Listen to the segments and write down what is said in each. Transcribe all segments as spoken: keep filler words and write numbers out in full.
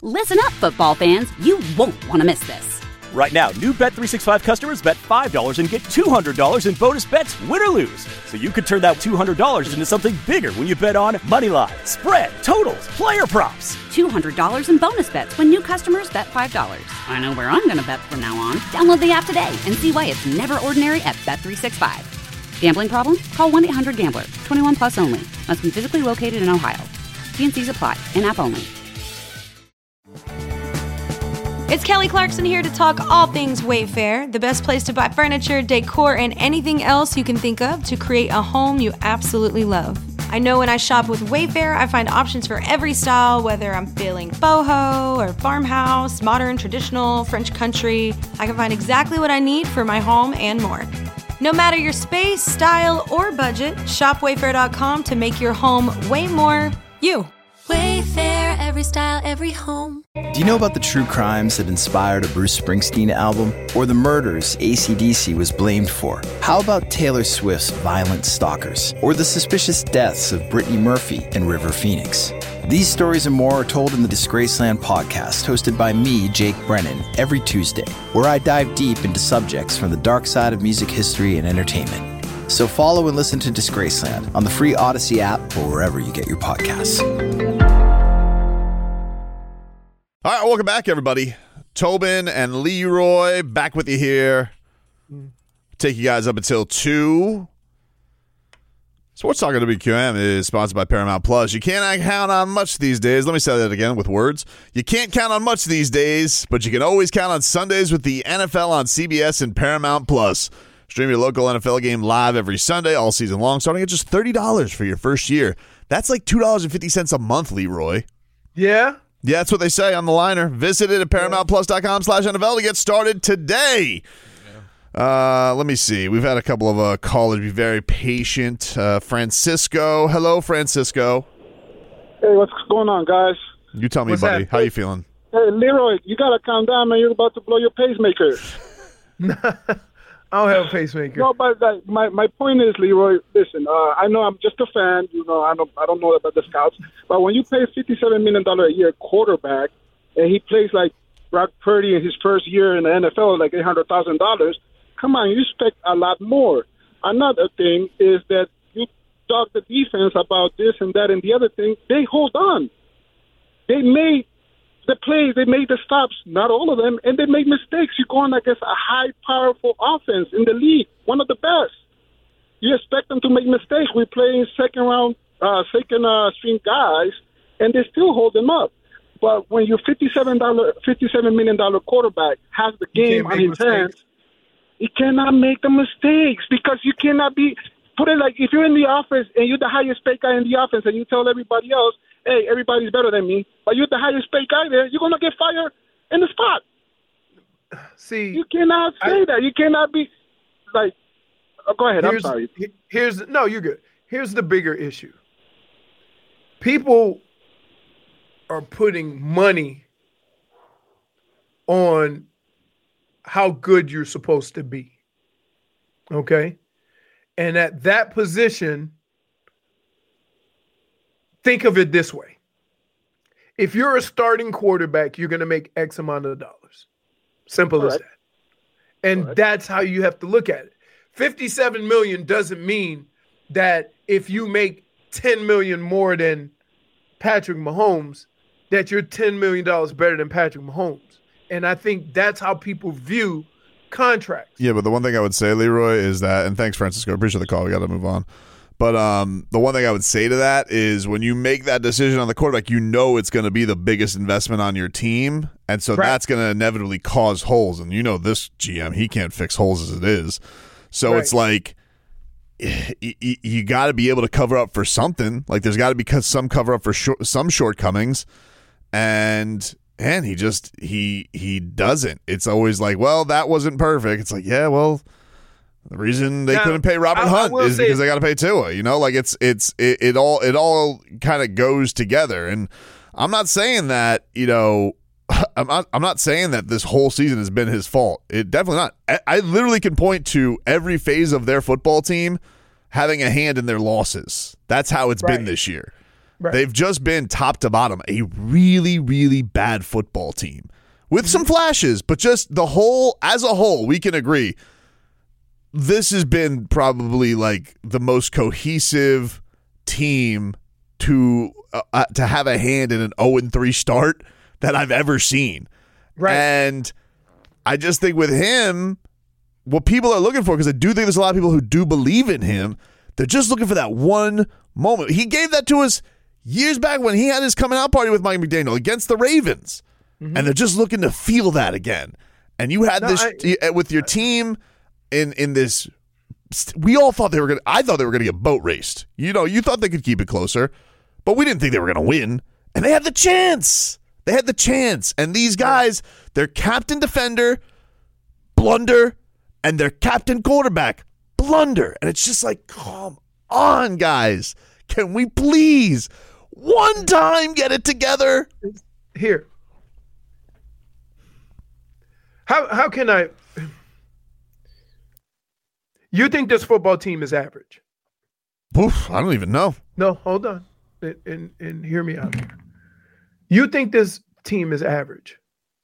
Listen up, football fans. You won't want to miss this. Right now, new Bet three sixty-five customers bet five dollars and get two hundred dollars in bonus bets, win or lose. So you could turn that two hundred dollars into something bigger when you bet on money line, spread, totals, player props. two hundred dollars in bonus bets when new customers bet five dollars. I know where I'm going to bet from now on. Download the app today and see why it's never ordinary at Bet three sixty-five. Gambling problem? Call one eight hundred gambler. twenty-one plus only. Must be physically located in Ohio. T and C's apply. In-app only. It's Kelly Clarkson here to talk all things Wayfair, the best place to buy furniture, decor, and anything else you can think of to create a home you absolutely love. I know when I shop with Wayfair, I find options for every style, whether I'm feeling boho or farmhouse, modern, traditional, French country. I can find exactly what I need for my home and more. No matter your space, style, or budget, shop wayfair dot com to make your home way more you. Wayfair, every style, every home. Do you know about the true crimes that inspired a Bruce Springsteen album? Or the murders A C D C was blamed for? How about Taylor Swift's Violent Stalkers? Or the suspicious deaths of Brittany Murphy and River Phoenix? These stories and more are told in the Disgraceland podcast, hosted by me, Jake Brennan, every Tuesday, where I dive deep into subjects from the dark side of music history and entertainment. So follow and listen to Disgraceland on the free Odyssey app or wherever you get your podcasts. All right, welcome back, everybody. Tobin and Leroy back with you here. Take you guys up until two. Sports Talk at W Q M is sponsored by Paramount Plus. You can't count on much these days. Let me say that again with words. You can't count on much these days, but you can always count on Sundays with the N F L on C B S and Paramount Plus. Stream your local N F L game live every Sunday, all season long, starting at just thirty dollars for your first year. That's like two dollars and fifty cents a month, Leroy. Yeah? Yeah, that's what they say on the liner. Visit it at ParamountPlus.com slash NFL to get started today. Yeah. Uh, let me see. We've had a couple of uh, callers be very patient. Uh, Francisco. Hello, Francisco. Hey, what's going on, guys? You tell me, What's buddy. that? How you feeling? Hey, Leroy, you got to calm down, man. You're about to blow your pacemaker. I don't have a pacemaker. No, but like, my, my point is, Leroy, listen, uh, I know I'm just a fan. You know, I don't I don't know about the scouts. But when you pay fifty-seven million dollars a year quarterback, and he plays like Brock Purdy in his first year in the N F L, like eight hundred thousand dollars, come on, you expect a lot more. Another thing is that you talk the defense about this and that and the other thing. They hold on. They made the plays, they made the stops, not all of them, and they made mistakes. You're going against a high, powerful offense in the league, one of the best. You expect them to make mistakes. We're playing second round, uh, second uh, string guys, and they still hold them up. But when your fifty-seven million dollars quarterback has the game on his hands, he cannot make the mistakes because you cannot be put it like if you're in the office and you're the highest paid guy in the offense and you tell everybody else, hey, everybody's better than me, but you're the highest paid guy there, you're going to get fired in the spot. See, you cannot say I, that. You cannot be like, oh, go ahead. I'm sorry. Here's no, you're good. Here's the bigger issue. People are putting money on how good you're supposed to be. Okay? And at that position, think of it this way. If you're a starting quarterback, you're going to make X amount of dollars. Simple All as right. that. And right. that's how you have to look at it. fifty-seven million dollars doesn't mean that if you make ten million dollars more than Patrick Mahomes, that you're ten million dollars better than Patrick Mahomes. And I think that's how people view contracts. Yeah, but the one thing I would say, Leroy, is that, and thanks, Francisco, appreciate the call. We got to move on. But um, the one thing I would say to that is when you make that decision on the quarterback, you know it's going to be the biggest investment on your team. And so right. that's going to inevitably cause holes. And you know this G M, he can't fix holes as it is. So right. it's like you, you got to be able to cover up for something. Like there's got to be some cover up for short, some shortcomings. And and he just he he doesn't. It's always like, well, that wasn't perfect. It's like, yeah, well, the reason they now, couldn't pay Robert I, Hunt I is because they got to pay Tua. You know, like it's it's it, it all it all kind of goes together. And I'm not saying that, you know, I'm not I'm not saying that this whole season has been his fault. It definitely not. I, I literally can point to every phase of their football team having a hand in their losses. That's how it's right. been this year. Right. They've just been top to bottom a really, really bad football team with some flashes, but just the whole, as a whole, we can agree. This has been probably like the most cohesive team to uh, to have a hand in an oh and three start that I've ever seen. Right. And I just think with him, what people are looking for, because I do think there's a lot of people who do believe in him, they're just looking for that one moment. He gave that to us years back when he had his coming out party with Mike McDaniel against the Ravens. Mm-hmm. And they're just looking to feel that again. And you had no, this I, with your team in in this. We all thought they were going to, I thought they were going to get boat raced. You know, you thought they could keep it closer, but we didn't think they were going to win. And they had the chance. They had the chance. And these guys, their captain defender, blunder, and their captain quarterback, blunder. And it's just like, come on, guys. Can we please one time get it together? Here. How how can I... You think this football team is average? Oof, I don't even know. No, hold on. And, and, and hear me out here. You think this team is average?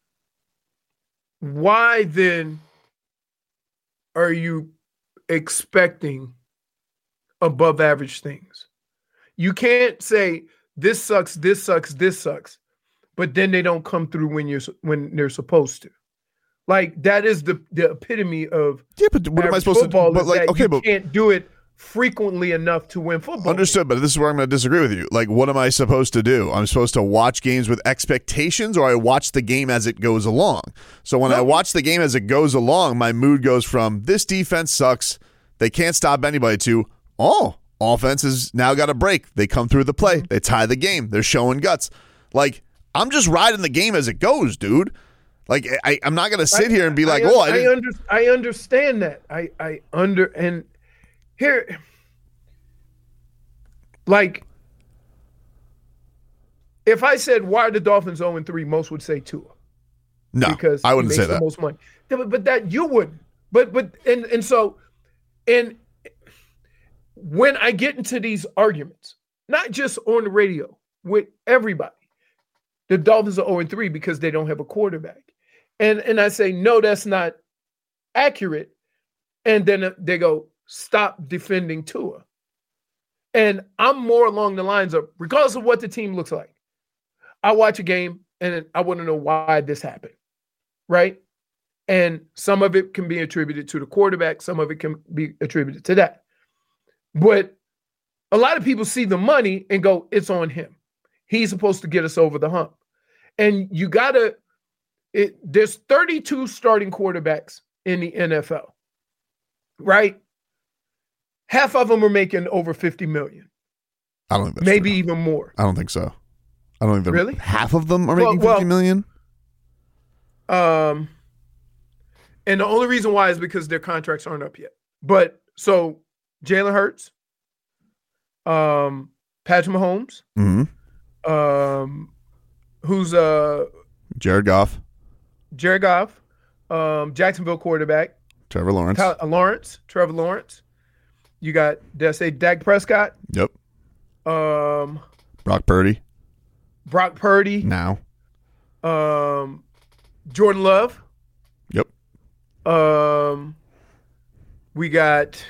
Why then are you expecting above average things? You can't say this sucks, this sucks, this sucks, but then they don't come through when you're when they're supposed to. Like that is the, the epitome of yeah. But what am I supposed to do? But like, okay, you but can't do it frequently enough to win football. Understood, games. But this is where I'm going to disagree with you. Like, what am I supposed to do? I'm supposed to watch games with expectations, or I watch the game as it goes along. So when no. I watch the game as it goes along, my mood goes from this defense sucks, they can't stop anybody, to oh, offense has now got a break. They come through the play, mm-hmm. they tie the game, they're showing guts. Like I'm just riding the game as it goes, dude. Like I, I'm not gonna sit I, here and be like, I, "Oh, I, I, under, I understand that. I, I under and here, like, if I said why are the Dolphins zero and three, most would say Tua. No, because I wouldn't he say makes that. The most money, but, but that you wouldn't. But but and and so, and when I get into these arguments, not just on the radio with everybody, the Dolphins are zero and three because they don't have a quarterback. And and I say, no, that's not accurate. And then they go, stop defending Tua. And I'm more along the lines of, regardless of what the team looks like, I watch a game and I want to know why this happened, right? And some of it can be attributed to the quarterback. Some of it can be attributed to that. But a lot of people see the money and go, it's on him. He's supposed to get us over the hump. And you got to, It, there's thirty-two starting quarterbacks in the N F L, right? Half of them are making over fifty million. I don't think that's maybe true. even more. I don't think so. I don't think they're really half of them are making well, fifty million. Um, and the only reason why is because their contracts aren't up yet. But so Jalen Hurts, um, Patrick Mahomes, mm-hmm. um, who's uh Jared Goff. Jared Goff, um, Jacksonville quarterback. Trevor Lawrence. Kyle, uh, Lawrence, Trevor Lawrence. You got, did I say Dak Prescott? Yep. Um, Brock Purdy. Brock Purdy. Now. Um, Jordan Love. Yep. Um, we got,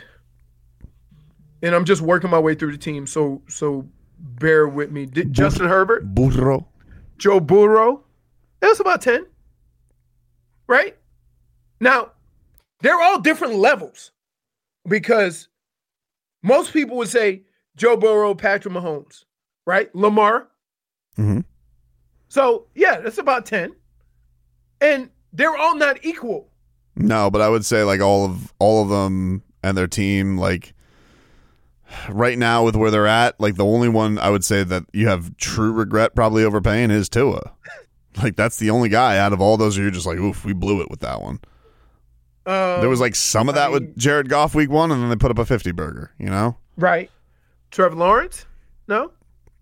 and I'm just working my way through the team, so so bear with me. D- Bur- Justin Herbert. Burrow. Joe Burrow. That's about ten. Right? Now, they're all different levels because most people would say Joe Burrow, Patrick Mahomes, right? Lamar. Mm-hmm. So, yeah, that's about ten. And they're all not equal. No, but I would say like all of all of them and their team, like right now with where they're at, like the only one I would say that you have true regret probably overpaying is Tua. Like, that's the only guy out of all those where you're just like, oof, we blew it with that one. Um, there was, like, some of that I mean, with Jared Goff week one, and then they put up a fifty burger, you know? Right. Trevor Lawrence? No?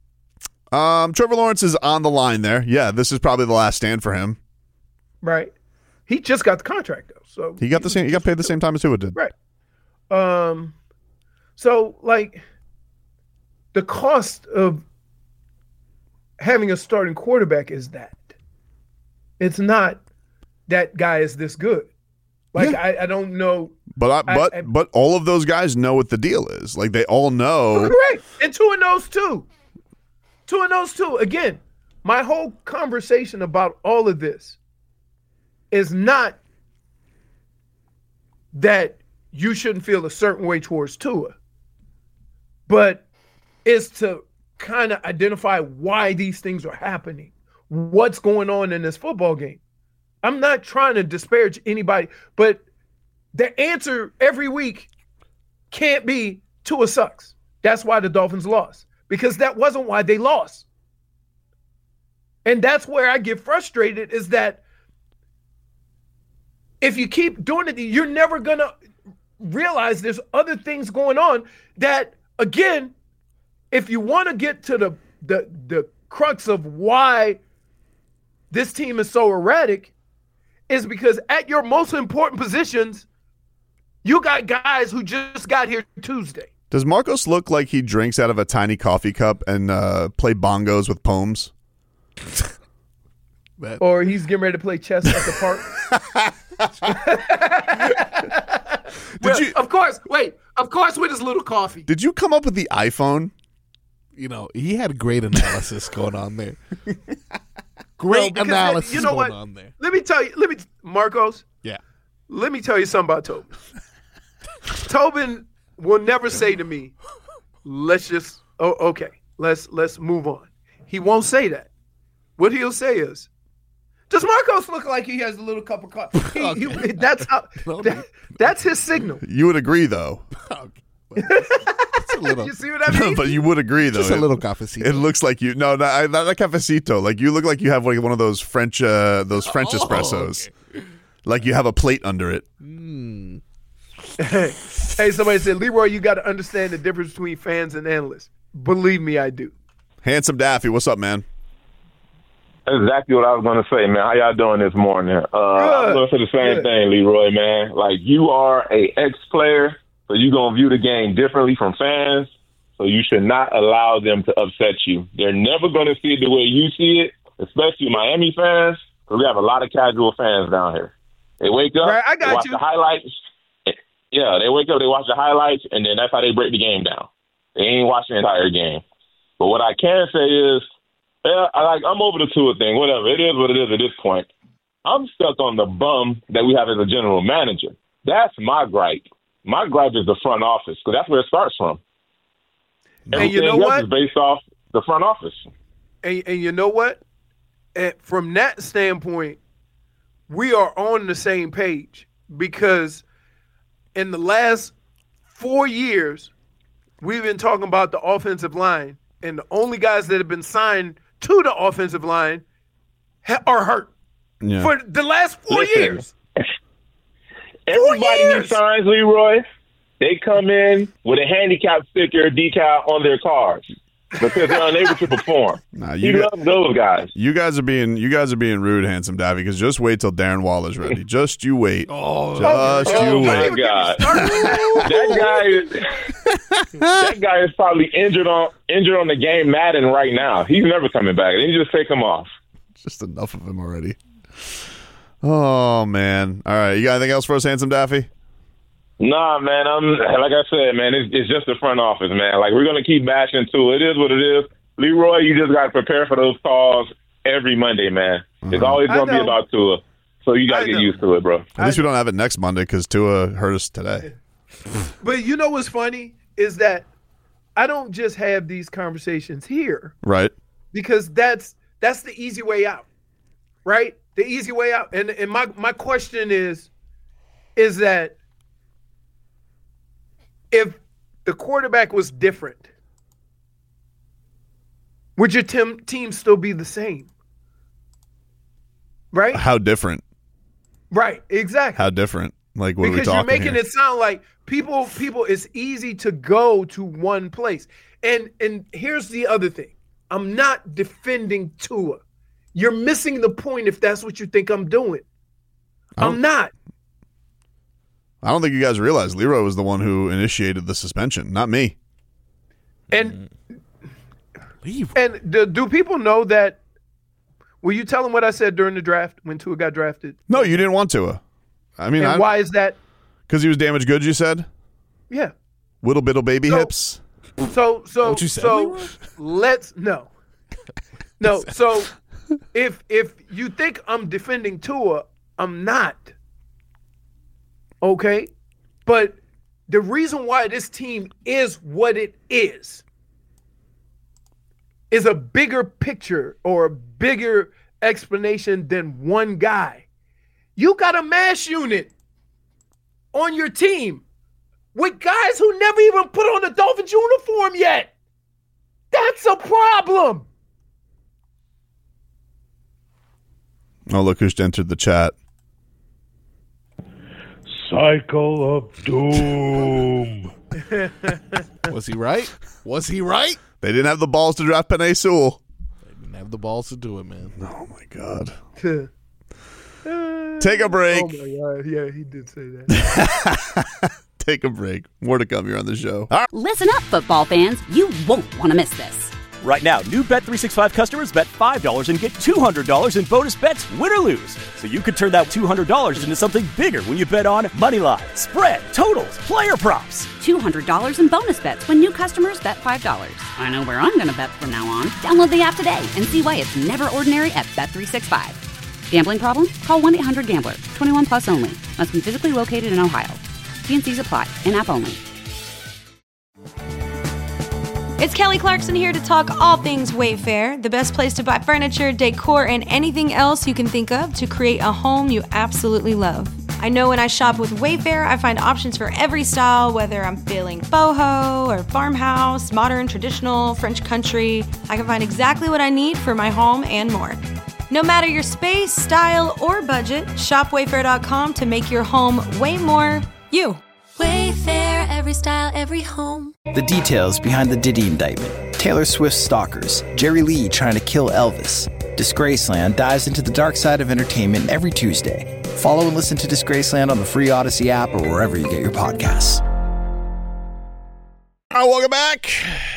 Um, Trevor Lawrence is on the line there. Yeah, this is probably the last stand for him. Right. He just got the contract, though. So He got the same. He got paid the same time as Tua did. Right. Um. So, like, the cost of having a starting quarterback is that. It's not that guy is this good. Like yeah. I, I don't know. But I, but I, I, but all of those guys know what the deal is. Like they all know. Correct. And Tua knows too. Tua knows too. Again, my whole conversation about all of this is not that you shouldn't feel a certain way towards Tua, but is to kind of identify why these things are happening, what's going on in this football game. I'm not trying to disparage anybody, but the answer every week can't be Tua sucks. That's why the Dolphins lost, because that wasn't why they lost. And that's where I get frustrated, is that if you keep doing it, you're never going to realize there's other things going on that, again, if you want to get to the, the, the crux of why this team is so erratic, is because at your most important positions, you got guys who just got here Tuesday. Does Marcos look like he drinks out of a tiny coffee cup and uh, play bongos with poems? Or he's getting ready to play chess at the park? Did well, you, of course, wait, of course with his little coffee. Did you come up with the iPhone? You know, he had great analysis going on there. Great no, analysis you know going what? on there. Let me tell you, let me, Marcos. Yeah. Let me tell you something about Tobin. Tobin will never say to me, let's just, oh, okay, let's let's move on. He won't say that. What he'll say is, does Marcos look like he has a little cup of coffee? He, okay. he, that's how. no, that, that's his signal. You would agree, though. Okay. It's a little, you see what I mean? But you would agree, though. Just a little cafecito. It looks like you. No, not, not a cafecito. Like you look like you have like one of those French, uh, those French oh, espressos. Okay. Like you have a plate under it. Mm. Hey, hey, somebody said, Leroy, you got to understand the difference between fans and analysts. Believe me, I do. Handsome Daffy, what's up, man? That's exactly what I was going to say, man. How y'all doing this morning? Uh, I was going to say the same Good. thing, Leroy, man. Like, you are a ex-player, so you're going to view the game differently from fans, so you should not allow them to upset you. They're never going to see it the way you see it, especially Miami fans, because we have a lot of casual fans down here. They wake up, right, I got they watch you. the highlights. Yeah, they wake up, they watch the highlights, and then that's how they break the game down. They ain't watching the entire game. But what I can say is, yeah, I like I'm over the Tua thing. Whatever, it is what it is at this point. I'm stuck on the bum that we have as a general manager. That's my gripe. My gripe is the front office, because that's where it starts from. And Everything you know else what? is based off the front office. And, and you know what? And from that standpoint, we are on the same page, because in the last four years, we've been talking about the offensive line, and the only guys that have been signed to the offensive line ha- are hurt Yeah. for the last four Listen, years. Everybody Four who years. signs, Leroy, they come in with a handicap sticker decal on their cars because they're unable to perform. Nah, He you, got, loves those guys. you guys are being you guys are being rude, Handsome Daffy. Because just wait till Darren Waller's ready. Just you wait. Oh, just oh you my wait. God. that guy is that guy is probably injured on injured on the game Madden right now. He's never coming back. Then you just take him off. Just enough of him already. Oh man! All right, you got anything else for us, Handsome Daffy? Nah, man. I'm like I said, man. It's, it's just the front office, man. Like we're gonna keep bashing too. It is what it is. Leroy, you just got to prepare for those calls every Monday, man. Uh-huh. It's always gonna be about Tua, so you got I to get know. used to it, bro. At least we don't have it next Monday because Tua hurt us today. But you know what's funny is that I don't just have these conversations here, Right? because that's that's the easy way out, right? The easy way out. And and my my question is, is that if the quarterback was different, would your team team still be the same? Right? How different? Right. Exactly. How different? Like what because are we you're talking making here? it sound like people people it's easy to go to one place. And and here's the other thing. I'm not defending Tua. You're missing the point if that's what you think I'm doing. I'm not. I don't think you guys realize Leroy was the one who initiated the suspension, not me. And Leroy. And do, do people know that? Will you tell them what I said during the draft when Tua got drafted? No, you didn't want Tua. I mean, and I, why is that? Because he was damaged goods, you said? Yeah. Little bittle baby So- hips? So so What you said, so Leroy? let's no. No, so if if you think I'm defending Tua, I'm not. Okay? But the reason why this team is what it is is a bigger picture or a bigger explanation than one guy. You got a mass unit on your team with guys who never even put on the Dolphins uniform yet. That's a problem. Oh, look who's entered the chat. Cycle of Doom. Was he right? Was he right? They didn't have the balls to draft Penei Sewell. They didn't have the balls to do it, man. Oh, my God. Uh, Take a break. Oh, my God. Yeah, he did say that. Take a break. More to come here on the show. All right. Listen up, football fans. You won't want to miss this. Right now, new Bet three sixty-five customers bet five dollars and get two hundred dollars in bonus bets, win or lose. So you could turn that two hundred dollars into something bigger when you bet on Moneyline, spread, totals, player props. two hundred dollars in bonus bets when new customers bet five dollars. I know where I'm going to bet from now on. Download the app today and see why it's never ordinary at Bet three sixty-five. Gambling problem? Call one eight hundred gambler. twenty-one plus only. Must be physically located in Ohio. T and C's apply. In-app only. It's Kelly Clarkson here to talk all things Wayfair, the best place to buy furniture, decor, and anything else you can think of to create a home you absolutely love. I know when I shop with Wayfair, I find options for every style, whether I'm feeling boho or farmhouse, modern, traditional, French country. I can find exactly what I need for my home and more. No matter your space, style, or budget, shop wayfair dot com to make your home way more you. Wayfair, every style, every home. The details behind the Diddy indictment, Taylor Swift stalkers, Jerry Lee trying to kill Elvis. Disgraceland dives into the dark side of entertainment every Tuesday. Follow and listen to Disgraceland on the free Odyssey app or wherever you get your podcasts. All right, welcome back.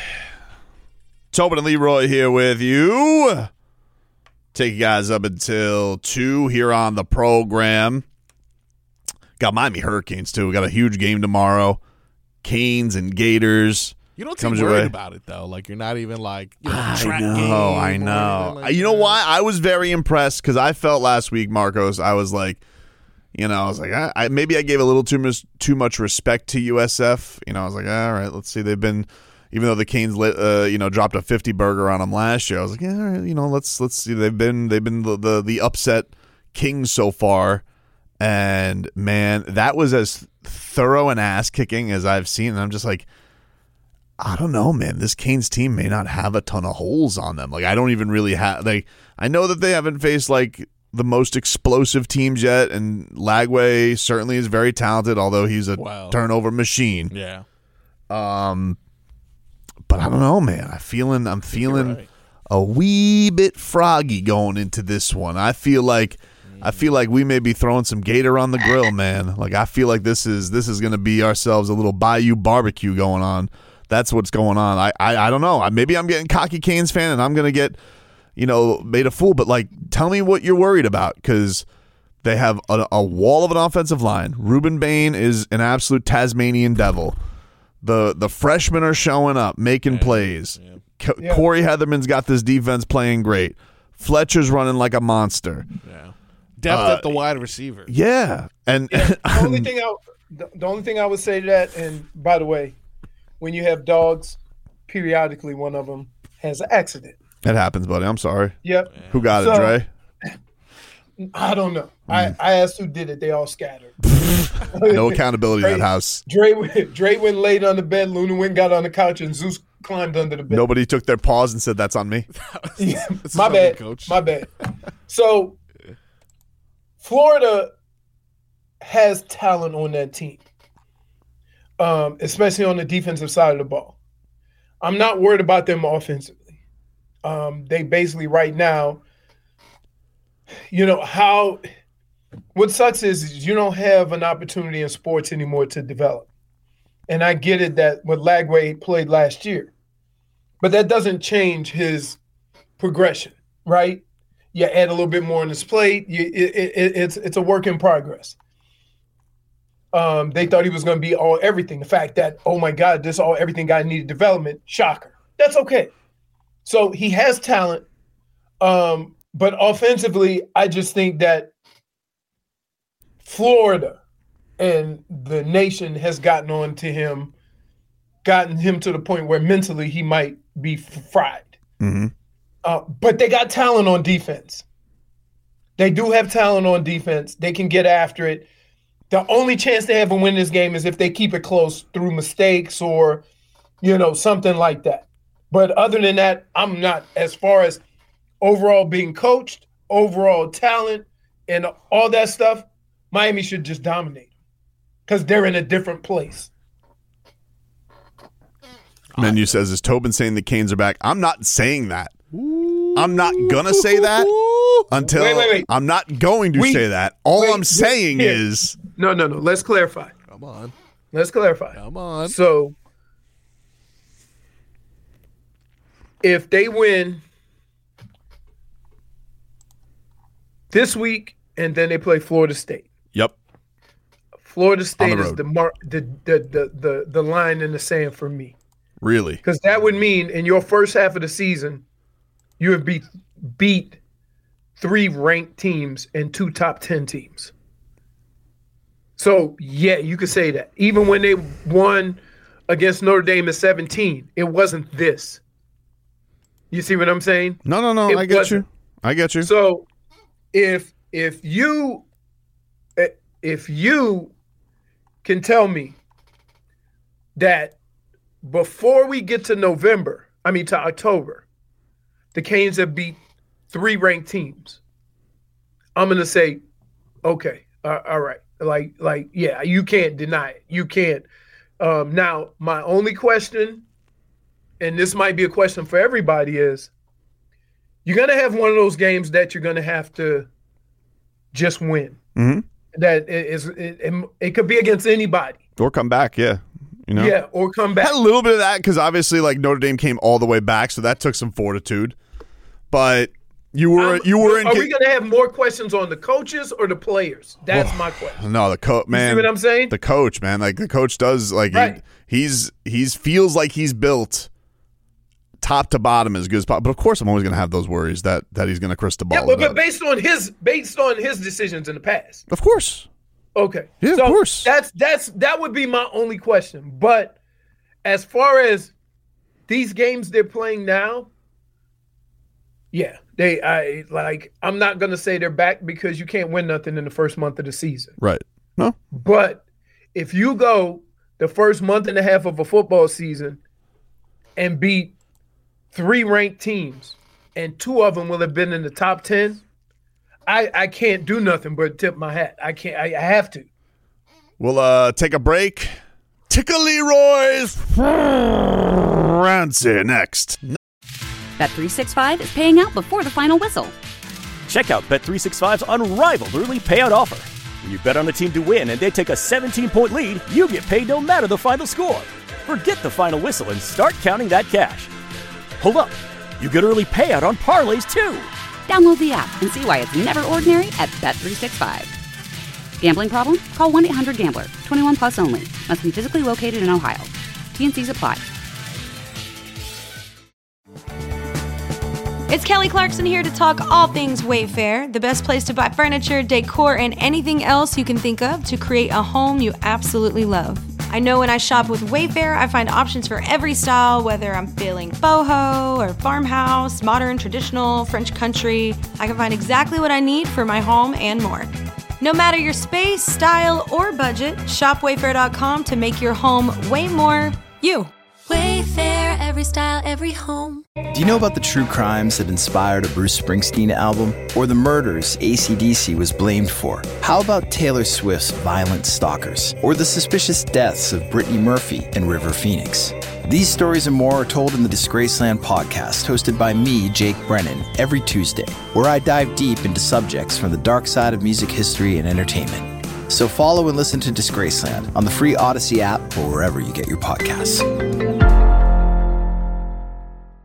Tobin and Leroy here with you. Take you guys up until two here on the program. Got Miami Hurricanes, too. We got a huge game tomorrow. Canes and Gators. You don't seem Comes worried your way. about it, though. Like, you're not even like, you know, I track know, game I or know. anything like you know that. why? I was very impressed because I felt last week, Marcos, I was like, you know, I was like, I, I maybe I gave a little too much too much respect to U S F. You know, I was like, all right, let's see. They've been, even though the Canes, uh, you know, dropped a fifty burger on them last year, I was like, yeah, all right, you know, let's let's see. They've been they've been the the, the upset kings so far, and man, that was as thorough an ass kicking as I've seen. And I'm just like, I don't know, man. This Canes team may not have a ton of holes on them. Like, I don't even really have. Like, I know that they haven't faced like the most explosive teams yet, and Lagway certainly is very talented, although he's a Wow. turnover machine. Yeah. Um, but I don't know, man. I feeling I'm feeling right. a wee bit froggy going into this one. I feel like I feel like we may be throwing some gator on the grill, man. Like, I feel like this is this is going to be ourselves a little Bayou barbecue going on. That's what's going on. I, I, I don't know. I, maybe I'm getting cocky Canes fan and I'm going to get, you know, made a fool. But, like, tell me what you're worried about, because they have a, a wall of an offensive line. Ruben Bain is an absolute Tasmanian devil. The the freshmen are showing up, making plays. Yeah. Co- Yeah. Corey Heatherman's got this defense playing great. Fletcher's running like a monster. Yeah. Depth Uh, at the wide receiver. Yeah. And The only thing I the, the only thing I would say to that, and by the way, when you have dogs, periodically one of them has an accident. it happens, buddy. I'm sorry. Yep. Who got So- it, Dre? I don't know. Mm. I, I asked who did it. They all scattered. No accountability in that Dre- house. Dre, went- Dre went laid on the bed. Luna went got on the couch, and Zeus climbed under the bed. Nobody took their paws and said, that's on me. Yeah, This is my on me, bad. coach. My bad. So, Florida has talent on that team, um, especially on the defensive side of the ball. I'm not worried about them offensively. Um, they basically right now, you know, how what sucks is, is you don't have an opportunity in sports anymore to develop. And I get it that what Lagway played last year. but that doesn't change his progression, right? You add a little bit more on his plate. You, it, it, it's it's a work in progress. Um, they thought he was going to be all everything. The fact that, oh my God, this all everything guy needed development, shocker. That's okay. So he has talent, um, but offensively, I just think that Florida and the nation has gotten on to him, gotten him to the point where mentally he might be fried. Mm-hmm. Uh, but they got talent on defense. They do have talent on defense. They can get after it. The only chance they have to win this game is if they keep it close through mistakes or, you know, something like that. But other than that, I'm not, as far as overall being coached, overall talent, and all that stuff, Miami should just dominate because they're in a different place. Menu says, is Tobin saying the Canes are back? I'm not saying that. I'm not going to say that until wait, wait, wait. I'm not going to We, say that. All wait, I'm saying here. is. No, no, no. Let's clarify. Come on. Let's clarify. Come on. So if they win this week and then they play Florida State. Yep. Florida State the is road. the, mar- the, the the the the line in the sand for me. Really? Because that would mean in your first half of the season, you have beat beat three ranked teams and two top ten teams. So yeah, you could say that. Even when they won against Notre Dame at seventeen, it wasn't this. You see what I'm saying? No, no, no. It I get wasn't. you. I get you. So if if you if you can tell me that before we get to November, I mean to October, the Canes have beat three ranked teams, I'm gonna say, okay, uh, all right, like like yeah, you can't deny it. You can't. Um, now, my only question, and this might be a question for everybody, is you're gonna have one of those games that you're gonna have to just win. Mm-hmm. That is, it, it, it could be against anybody. Or come back, yeah. You know? Yeah, or come back. Had a little bit of that because obviously, like Notre Dame came all the way back, so that took some fortitude. But you were I'm, you were in. Are we going to have more questions on the coaches or the players? That's oh, my question. No, the coach, man. You see what I'm saying? The coach, man. Like the coach does, like Right. he, he's he's feels like he's built top to bottom as good as possible. But of course, I'm always going to have those worries that that he's going to crystal ball. Yeah, but, it but up. based on his based on his decisions in the past. Of course. Okay. Yeah, so of course. That's that's that would be my only question. But as far as these games they're playing now, yeah, they I like I'm not gonna say they're back because you can't win nothing in the first month of the season. Right. No. But if you go the first month and a half of a football season and beat three ranked teams, and two of them will have been in the top ten, I, I can't do nothing but tip my hat. I can't. I, I have to. We'll uh, take a break. Tickle Leroy's answer next. Bet three sixty-five is paying out before the final whistle. Check out Bet three sixty-five's unrivaled early payout offer. When you bet on a team to win and they take a seventeen-point lead, you get paid no matter the final score. Forget the final whistle and start counting that cash. Hold up. You get early payout on parlays, too. Download the app and see why it's never ordinary at Bet three sixty-five. Gambling problem? Call one eight hundred gambler. twenty-one plus only. Must be physically located in Ohio. T N Cs apply. It's Kelly Clarkson here to talk all things Wayfair, the best place to buy furniture, decor, and anything else you can think of to create a home you absolutely love. I know when I shop with Wayfair, I find options for every style, whether I'm feeling boho or farmhouse, modern, traditional, French country. I can find exactly what I need for my home and more. No matter your space, style, or budget, shop wayfair dot com to make your home way more you. Wayfair, every style, every home. Do you know about the true crimes that inspired a Bruce Springsteen album? Or the murders A C D C was blamed for? How about Taylor Swift's Violent Stalkers? Or the suspicious deaths of Brittany Murphy and River Phoenix? These stories and more are told in the Disgraceland podcast, hosted by me, Jake Brennan, every Tuesday, where I dive deep into subjects from the dark side of music history and entertainment. So follow and listen to Disgraceland on the free Odyssey app or wherever you get your podcasts.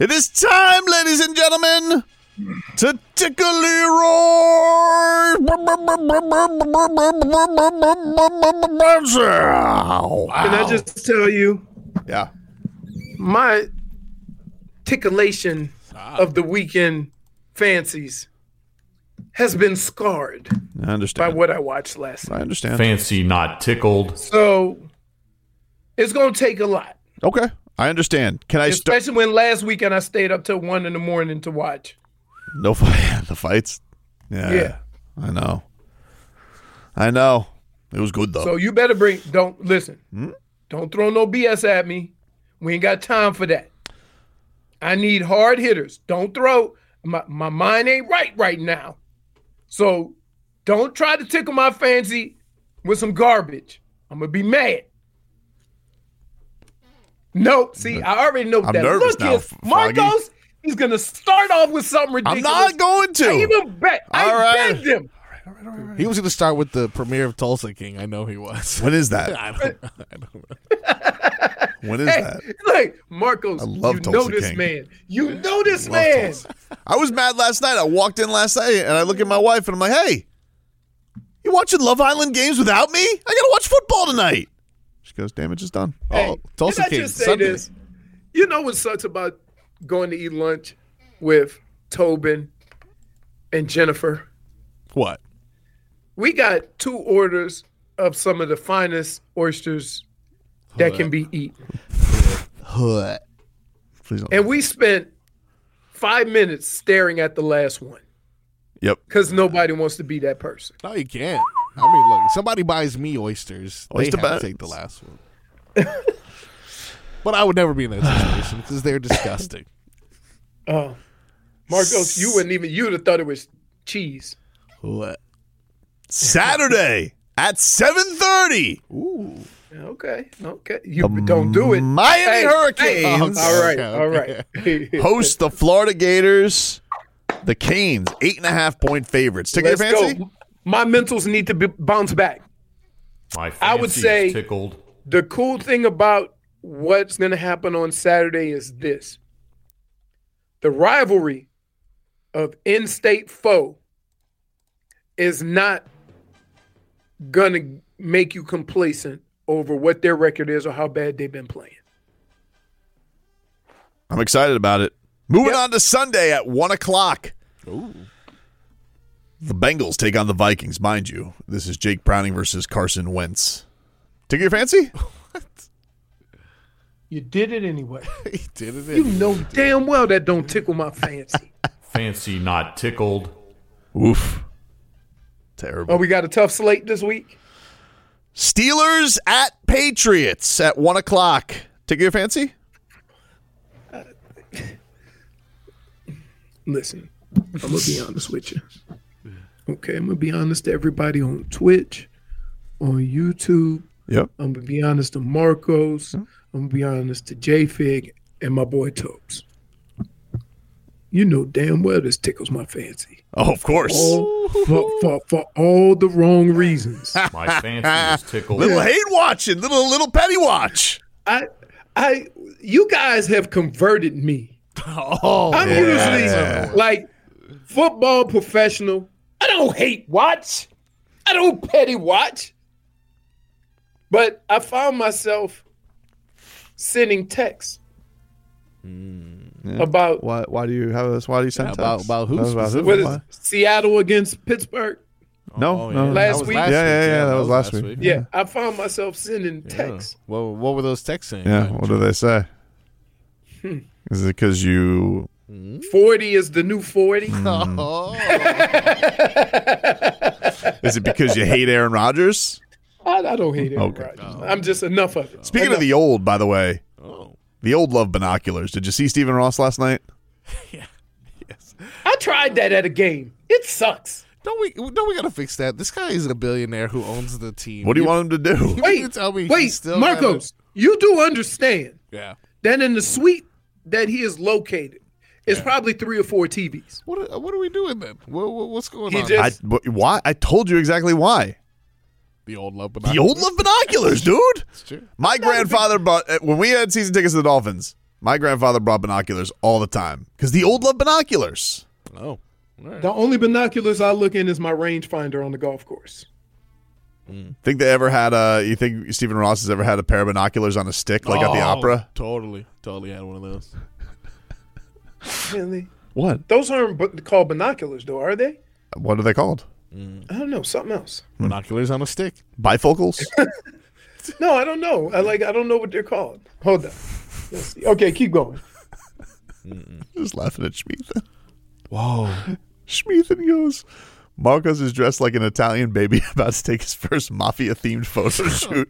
It is time, ladies and gentlemen, to tickle Leroy. Can I just tell you? Yeah. My tickleation of the weekend fancies has been scarred I understand. by what I watched last night. I understand. Fancy, not tickled. So it's going to take a lot. Okay. I understand. Can I start? Especially when last weekend I stayed up till one in the morning to watch. No fight. The fights? Yeah. Yeah. I know. I know. It was good, though. So you better bring, don't, listen, Hmm? don't throw no B S at me. We ain't got time for that. I need hard hitters. Don't throw, my, my mind ain't right right now. So don't try to tickle my fancy with some garbage. I'm going to be mad. No, see, I already know what I'm that nervous look now, is. Foggy. Marcos, he's going to start off with something ridiculous. I'm not going to. I even bet. I All right. begged him. He was going to start with the premiere of Tulsa King. I know he was. When is that? I don't, I don't know. When is Hey, that? look, Marcos, I love you Tulsa know this King. man. You know this Love man. Tulsa. I was mad last night. I walked in last night and I look at my wife and I'm like, hey, you watching Love Island games without me? I got to watch football tonight. She goes, damage is done. Hey, Oh, Tulsa can I King, just say Sunday. this? You know what sucks about going to eat lunch with Tobin and Jennifer? What? We got two orders of some of the finest oysters that can be eaten. What? Please don't. And we spent five minutes staring at the last one Yep. because nobody wants to be that person. No, you can't. I mean, look, somebody buys me oysters. Oyster they have bags. to take the last one. But I would never be in that situation because they're disgusting. Oh, Marcos, you wouldn't even, you would have thought it was cheese. What? Saturday at seven thirty. Ooh. Okay, okay. You don't do it. Miami Hey, Hurricanes. hey, all right, Okay, all okay. right. Host the Florida Gators. The Canes, eight and a half point favorites. Take your Let's fancy? go. My mentals need to be, bounce back. My fancy I would say is tickled. the cool thing about what's going to happen on Saturday is this. The rivalry of in-state foe is not going to make you complacent over what their record is or how bad they've been playing. I'm excited about it. Moving Yep. on to Sunday at one o'clock. Ooh. The Bengals take on the Vikings, mind you. This is Jake Browning versus Carson Wentz. Take your fancy? You did it anyway. He did it. You know damn well that don't tickle my fancy. Fancy, not tickled. Oof. Terrible. Oh, we got a tough slate this week? Steelers at Patriots at one o'clock. Take your fancy? Listen, I'm going to be honest with you. Okay, I'm going to be honest to everybody on Twitch, on YouTube. Yep. I'm going to be honest to Marcos. I'm going to be honest to J-Fig and my boy Topes. You know damn well this tickles my fancy. Oh, of course. All, for, for, for all the wrong reasons. My fancy is tickled. Little hate watching, little little petty watch. I, I, you guys have converted me. Oh, I'm yeah. usually like football professional. I don't hate watch. I don't petty watch. But I found myself sending texts about Why why do you have this? Why do you send Yeah, about- texts? about who About who? what is Why? it, Seattle against Pittsburgh. No, Oh, no. yeah. Last That was week? Yeah, yeah, week. yeah, that was last week. Yeah, I found myself sending Yeah. texts. Well, what were those texts saying? Yeah, what do they say? Hmm. Is it because you... forty is the new forty. Oh. Is it because you hate Aaron Rodgers? I, I don't hate Aaron Okay. Rodgers. I'm just enough of it. Speaking Enough. of the old, by the way, Oh. the old love binoculars. Did you see Stephen Ross last night? Yes. I tried that at a game. It sucks. Don't we? Don't we gotta fix that? This guy is a billionaire who owns the team. What do you want him to do? You Wait, mean to tell me wait, he's still Marcos, you do understand gotta- yeah. that in the suite that he is located is probably three or four T Vs. What? are- What are we doing then? What, what- what's going He on? just- I, but why? I told you exactly why. the old love, but The old love binoculars, dude. It's true. My grandfather bought, when we had season tickets to the Dolphins, My grandfather brought binoculars all the time because the old love binoculars. Oh. Right. The only binoculars I look in is my rangefinder on the golf course. Mm. Think they ever had a? You think Stephen Ross has ever had a pair of binoculars on a stick like oh, at the opera? Totally, totally had one of those. Really? What? Those aren't b- called binoculars, though, are they? What are they called? Mm. I don't know. Something else. Binoculars on a stick. Bifocals? No, I don't know. I like. I don't know what they're called. Hold on. Let's see. Okay, keep going. Just laughing at Schmeathan. Whoa. Schmeathan goes, Marcos is dressed like an Italian baby about to take his first mafia-themed photo shoot.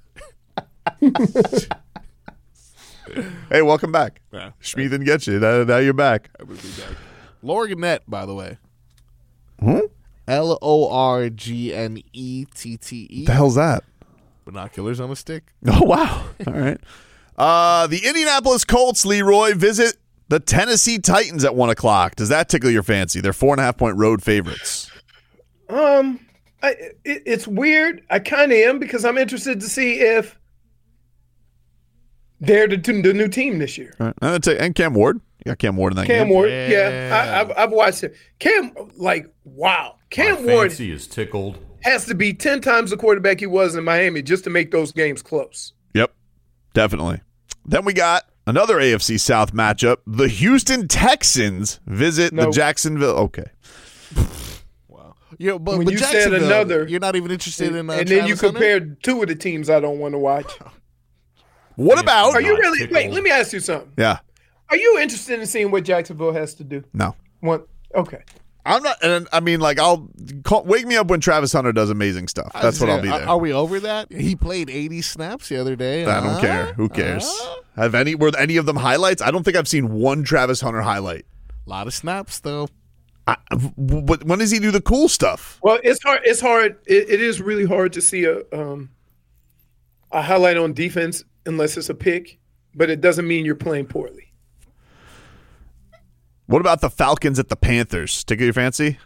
Hey, welcome back. Yeah. Schmeathan gets you. Now, now you're back. I would be back. Lorgnette, by the way. Hmm? L O R G N E T T E. The hell's that? Binoculars on a stick. Oh, wow. All right. Uh, the Indianapolis Colts, Leroy, visit the Tennessee Titans at one o'clock. Does that tickle your fancy? They're four and a half point road favorites. Um, I, it, it's weird. I kind of am because I'm interested to see if they're the, the new team this year. All right. And, t- and Cam Ward. You got Cam Ward in that Cam game. Ward, yeah, yeah I, I've, I've watched it. Cam, like, wow. Cam My Ward fancy is tickled. has to be ten times the quarterback he was in Miami just to make those games close. Yep, definitely. Then we got another A F C South matchup. The Houston Texans visit No. the Jacksonville. Okay. Wow. Yeah, but, When but you said Jacksonville, another, you're not even interested in. Uh, and then you Travis Hunter? compared two of the teams I don't want to watch. What about? Are you Not really? tickled. Wait, let me ask you something. Yeah. Are you interested in seeing what Jacksonville has to do? No. What? Okay. I'm not. And I mean, like, I'll call, wake me up when Travis Hunter does amazing stuff. I That's was what I'll saying, be there. Are, are we over that? He played eighty snaps the other day. I don't huh? care. Who cares? Huh? Have any were any of them highlights? I don't think I've seen one Travis Hunter highlight. A lot of snaps though. I, but when does he do the cool stuff? Well, it's hard. It's hard. It, it is really hard to see a um, a highlight on defense unless it's a pick, but it doesn't mean you're playing poorly. What about the Falcons at the Panthers? Tickle your fancy?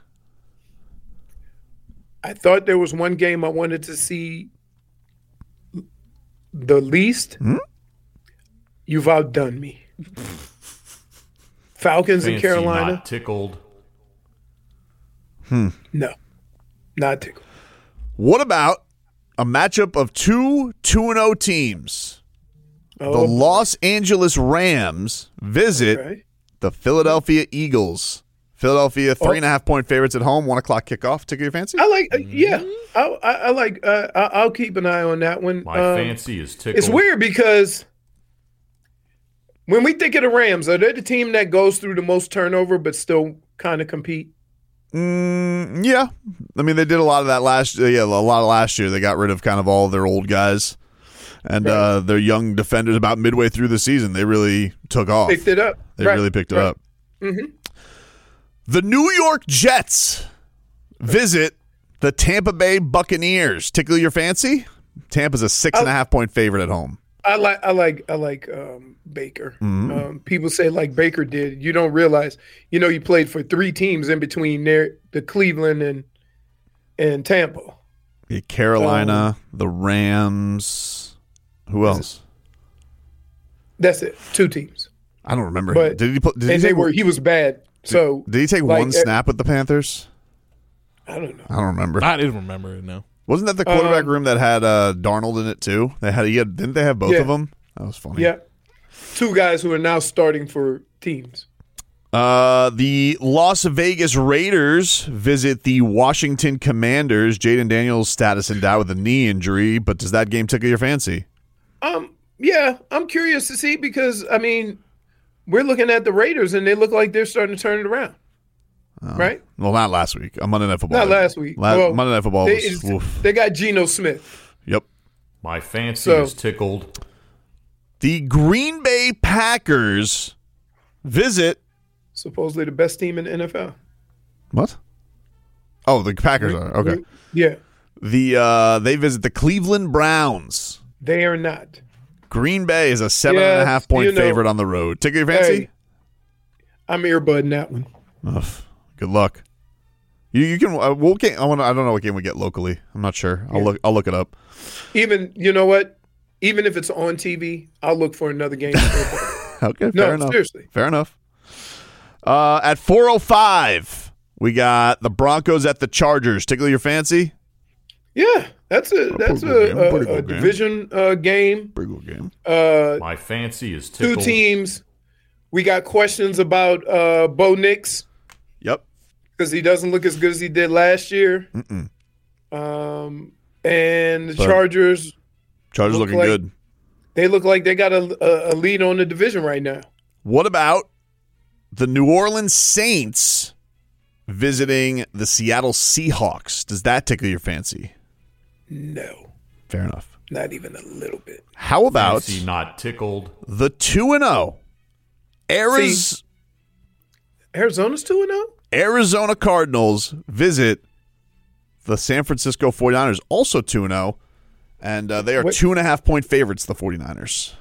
I thought there was one game I wanted to see the least. Hmm? You've outdone me. Falcons Fancy in Carolina. not tickled. Hmm. No, not tickled. What about a matchup of two two and zero teams? Oh, The Los Angeles Rams visit okay. the Philadelphia Eagles. Philadelphia three and a half point favorites at home. One o'clock kickoff. Tickle your fancy? I like. Uh, yeah, I, I, I like. Uh, I, I'll keep an eye on that one. My Um, fancy is tickled. It's weird because when we think of the Rams, are they the team that goes through the most turnover but still kind of compete? Mm, yeah, I mean they did a lot of that last. Yeah, a lot of last year. They got rid of kind of all their old guys, and Right. uh, their young defenders. About midway through the season, they really took off. Picked it up. They Right, really picked it right. up. Mm-hmm. The New York Jets visit the Tampa Bay Buccaneers. Tickle your fancy? Tampa's a six and a half point favorite at home. I like. I like. I like um, Baker. Mhm. Um, people say like Baker did. You don't realize. You know, he played for three teams in between there, the Cleveland and and Tampa. Yeah, Carolina, Um, the Rams. Who else? That's it. Two teams. I don't remember. But did he? put- Did he and they take, were. He was bad. So did he take like, one uh, snap with the Panthers? I don't know. I don't remember. I didn't remember it. No. Wasn't that the quarterback Um, room that had uh, Darnold in it too? They had. He had. Didn't they have both Yeah. of them? That was funny. Yeah, two guys who are now starting for teams. Uh, the Las Vegas Raiders visit the Washington Commanders. Jaden Daniels' status in doubt with a knee injury, but does that game tickle your fancy? Um, yeah, I'm curious to see because I mean, we're looking at the Raiders and they look like they're starting to turn it around, Uh, right? Well, not last week. Uh, Monday Night Football. Not last week. La- Well, Monday Night Football They, was. it's- Oof. they got Geno Smith. Yep. My fancy So- is tickled. The Green Bay Packers visit. Supposedly the best team in the N F L. What? Oh, the Packers are okay. Yeah, The uh, they visit the Cleveland Browns. they are not. Green Bay is a seven and a Yes, half point you know. favorite on the road. Tickle your fancy? Hey, I'm earbudding that one. Ugh, good luck. You you can uh, we'll get, I want I don't know what game we get locally. I'm not sure. I'll Yeah. look I'll look it up. Even you know what? Even if it's on T V, I'll look for another game. Okay, fair No, enough. seriously. Fair enough. Uh, at four oh five, we got the Broncos at the Chargers. Tickle your fancy? Yeah, that's a that's pretty good game, a, pretty a, a good game. division uh, game. Pretty good game. Uh, My fancy is two tickled. teams. We got questions about uh, Bo Nix. Yep. Because he doesn't look as good as he did last year. Mm-mm. Um, and the But Chargers. Chargers look looking like- good. They look like they got a, a, a lead on the division right now. What about the New Orleans Saints visiting the Seattle Seahawks? Does that tickle your fancy? No, Fair enough. not even a little bit. How about Fancy not tickled. the two and oh Arizona See, Arizona's two and oh? Arizona Cardinals visit the San Francisco forty-niners, also two and oh, and uh, they are What- two and a half point favorites, the forty-niners.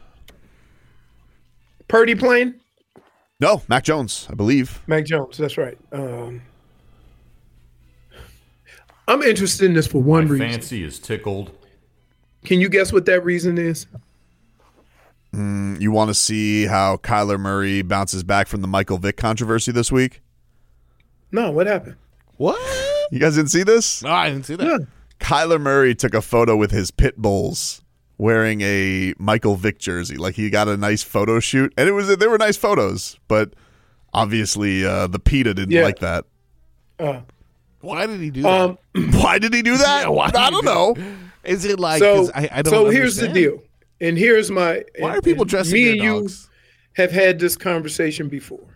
Purdy playing? No, Mac Jones, I believe. Mac Jones, that's right. Um, I'm interested in this for one My reason. fancy is tickled. Can you guess what that reason is? Mm, you want to see how Kyler Murray bounces back from the Michael Vick controversy this week? No, what happened? What? You guys didn't see this? No, I didn't see that. Yeah. Kyler Murray took a photo with his pit bulls wearing a Michael Vick jersey. Like he got a nice photo shoot, and it was they were nice photos, but obviously uh, the PETA didn't Yeah. like that. Uh, Why did he do that? um, Why did he do that? Yeah, why did I he don't do know. Is it like? so 'cause I, I don't. so here's the understand. deal, and here's my. Why are and- people and dressing Me their and you dogs? have had this conversation before.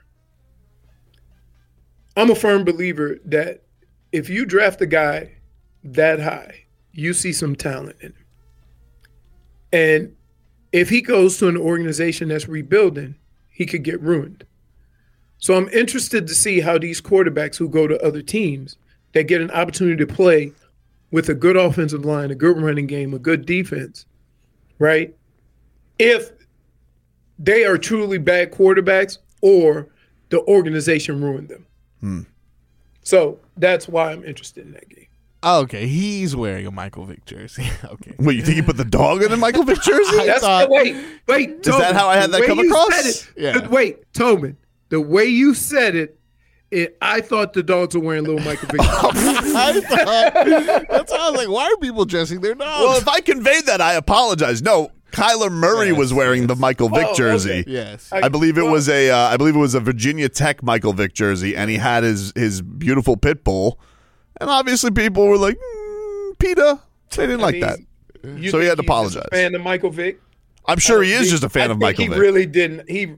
I'm a firm believer that if you draft a guy that high, you see some talent in him. And if he goes to an organization that's rebuilding, he could get ruined. So I'm interested to see how these quarterbacks who go to other teams that get an opportunity to play with a good offensive line, a good running game, a good defense, right? If they are truly bad quarterbacks or the organization ruined them. Hmm. So that's why I'm interested in that game. Oh, okay, he's wearing a Michael Vick jersey. Okay. Wait, you think you put the dog in a Michael Vick jersey? I That's thought- wait, wait. Is that how I had the that way come you across? said it- Yeah. the- wait, Tobin, the way you said it, it, I thought the dogs were wearing little Michael Vick. I thought, that's why I was like, why are people dressing their dogs? Well, if I conveyed that, I apologize. No, Kyler Murray Yes, was wearing the Michael Vick Oh, jersey. okay. yes. I believe it was a, uh, I believe it was a Virginia Tech Michael Vick jersey, and he had his his beautiful pit bull, and obviously people were like, mm, PETA, they didn't like mean, that, You so he think had to he's just apologize. a fan of Michael Vick? I'm sure he I is think- just a fan I of think Michael he Vick. really didn't. He,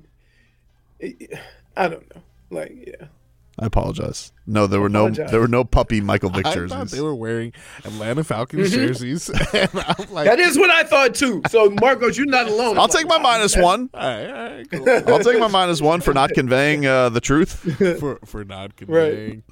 I don't know. Like, yeah. I apologize. No, there were no Apologize. there were no puppy Michael Vick I jerseys. thought they were wearing Atlanta Falcons Mm-hmm. jerseys. And I'm like, That is what I thought too. So Marcos, you're not alone. I'll I'm take like, my wow, minus that- one. all right, all right, cool. I'll take my minus one for not conveying uh, the truth. for for not conveying.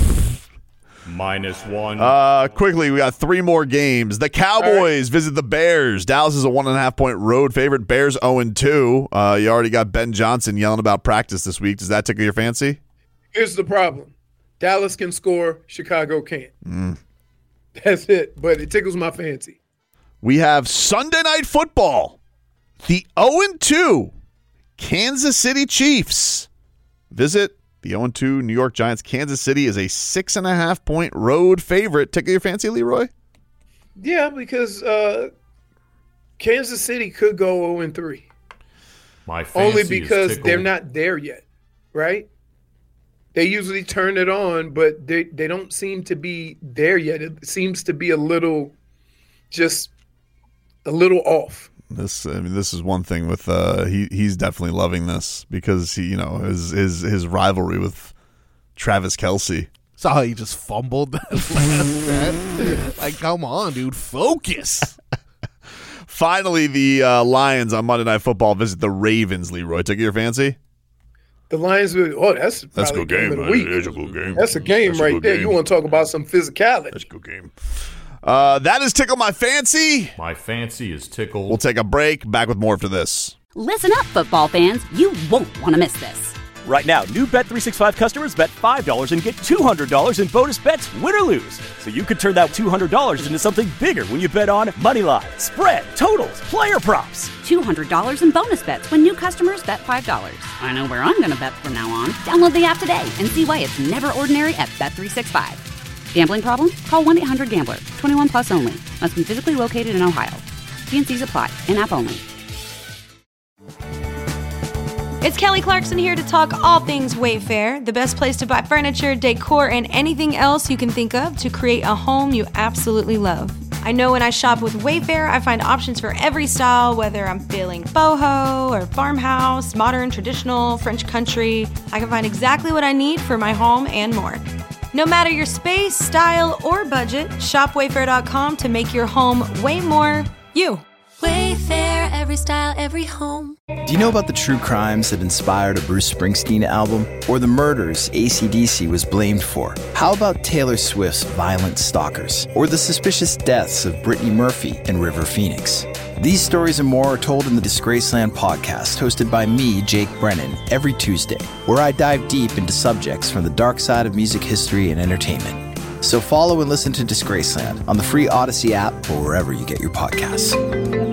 Minus one. Uh, quickly, we got three more games. The Cowboys visit the Bears. Dallas is a one and a half point road favorite. Bears zero and two. Uh, you already got Ben Johnson yelling about practice this week. Does that tickle your fancy? Here's the problem: Dallas can score, Chicago can't. Mm. That's it. But it tickles my fancy. We have Sunday Night Football. The zero and two Kansas City Chiefs visit the zero and two New York Giants. Kansas City is a six and a half point road favorite. Tickle your fancy, Leroy? Yeah, because uh, Kansas City could go zero and three. My fancy Only is because tickled. they're not there yet, right? They usually turn it on, but they, they don't seem to be there yet. It seems to be a little, just a little off. This, I mean, this is one thing with uh, he. He's definitely loving this because he, you know, his his his rivalry with Travis Kelce. Saw how he just fumbled that last Like, come on, dude, focus. Finally, the uh, Lions on Monday Night Football visit the Ravens. Leroy, take your fancy. The Lions, would, oh, that's That's a probably good game. of the man. week. It's a good game. That's a game That's a right good there. game. You want to talk about some physicality? That's a good game. Uh, that is Tickle My Fancy. My fancy is tickled. We'll take a break. Back with more after this. Listen up, football fans. You won't want to miss this. Right now, new Bet three sixty-five customers bet five dollars and get two hundred dollars in bonus bets, win or lose. So you could turn that two hundred dollars into something bigger when you bet on Moneyline, spread, totals, player props. two hundred dollars in bonus bets when new customers bet five dollars. I know where I'm going to bet from now on. Download the app today and see why it's never ordinary at Bet three sixty-five. Gambling problem? Call one eight hundred gambler. twenty-one plus only. Must be physically located in Ohio. T and C's apply. In-app only. It's Kelly Clarkson here to talk all things Wayfair, the best place to buy furniture, decor, and anything else you can think of to create a home you absolutely love. I know when I shop with Wayfair, I find options for every style, whether I'm feeling boho or farmhouse, modern, traditional, French country. I can find exactly what I need for my home and more. No matter your space, style, or budget, shop wayfair dot com to make your home way more you. Wayfair, every style, every home. Do you know about the true crimes that inspired a Bruce Springsteen album? Or the murders A C D C was blamed for? How about Taylor Swift's Violent Stalkers? Or the suspicious deaths of Brittany Murphy and River Phoenix? These stories and more are told in the Disgraceland podcast, hosted by me, Jake Brennan, every Tuesday, where I dive deep into subjects from the dark side of music history and entertainment. So follow and listen to Disgraceland on the free Odyssey app or wherever you get your podcasts.